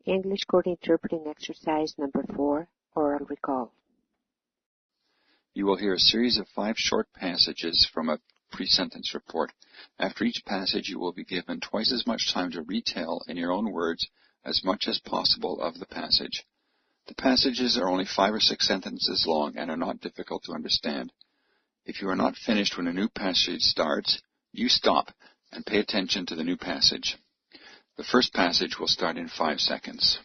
English Code Interpreting Exercise number 4, Oral Recall. You will hear a series of 5 short passages from a pre-sentence report. After each passage, you will be given twice as much time to retell in your own words as much as possible of the passage. The passages are only 5 or 6 sentences long and are not difficult to understand. If you are not finished when a new passage starts, you stop and pay attention to the new passage. The first passage will start in 5 seconds.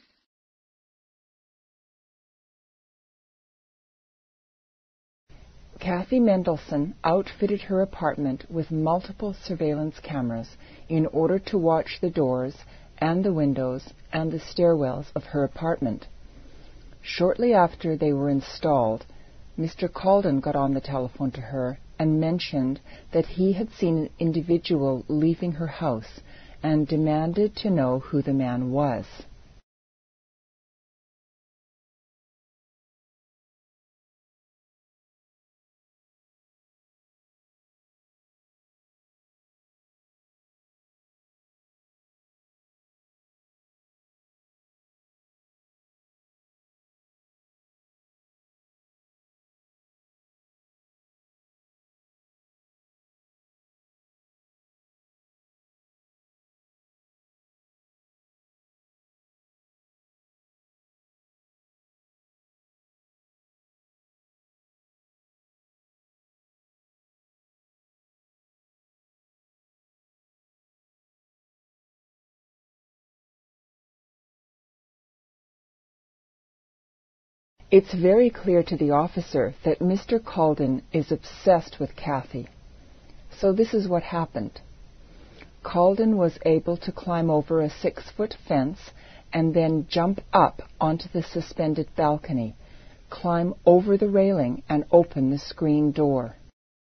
Kathy Mendelson outfitted her apartment with multiple surveillance cameras in order to watch the doors and the windows and the stairwells of her apartment. Shortly after they were installed, Mr. Calden got on the telephone to her and mentioned that he had seen an individual leaving her house and demanded to know who the man was. It's very clear to the officer that Mr. Calden is obsessed with Kathy. So this is what happened. Calden was able to climb over a 6-foot fence and then jump up onto the suspended balcony, climb over the railing and open the screen door.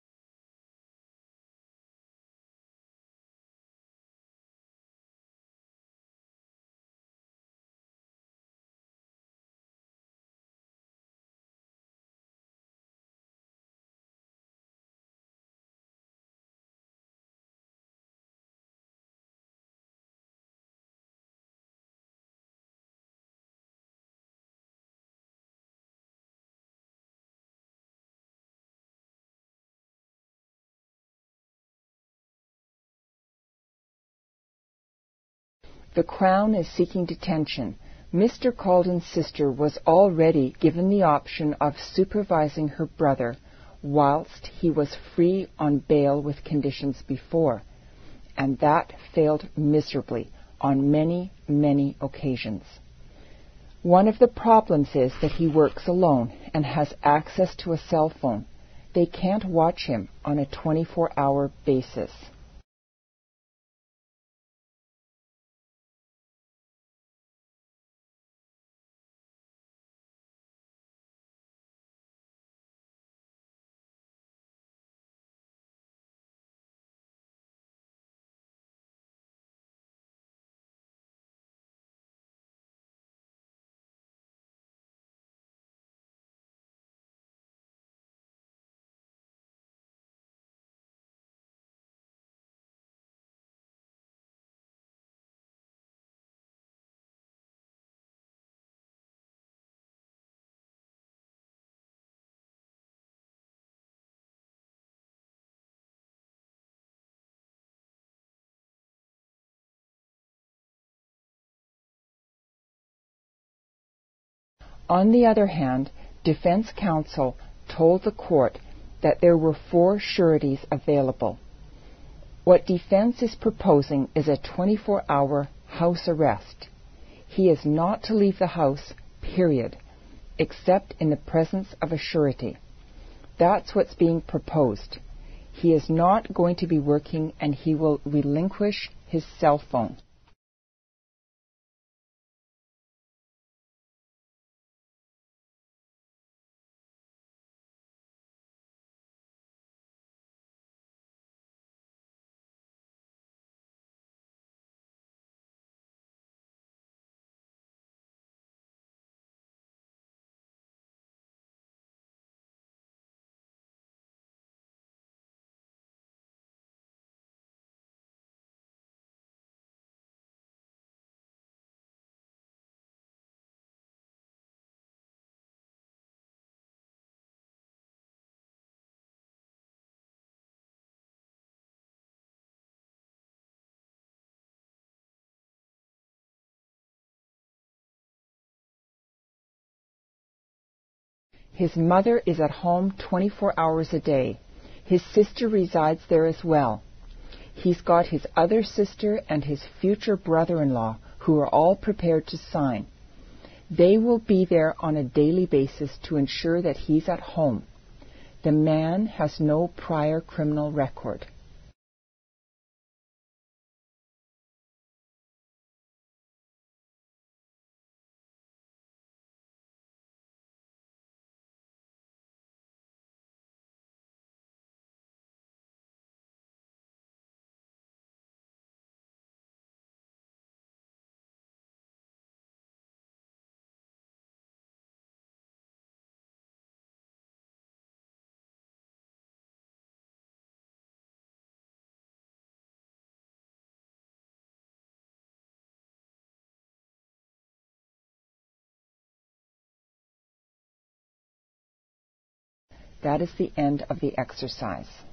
The Crown is seeking detention. Mr. Calden's sister was already given the option of supervising her brother whilst he was free on bail with conditions before, and that failed miserably on many, many occasions. One of the problems is that he works alone and has access to a cell phone. They can't watch him on a 24-hour basis. On the other hand, defense counsel told the court that there were 4 sureties available. What defense is proposing is a 24-hour house arrest. He is not to leave the house, period, except in the presence of a surety. That's what's being proposed. He is not going to be working and he will relinquish his cell phone. His mother is at home 24 hours a day. His sister resides there as well. He's got his other sister and his future brother-in-law, who are all prepared to sign. They will be there on a daily basis to ensure that he's at home. The man has no prior criminal record. That is the end of the exercise.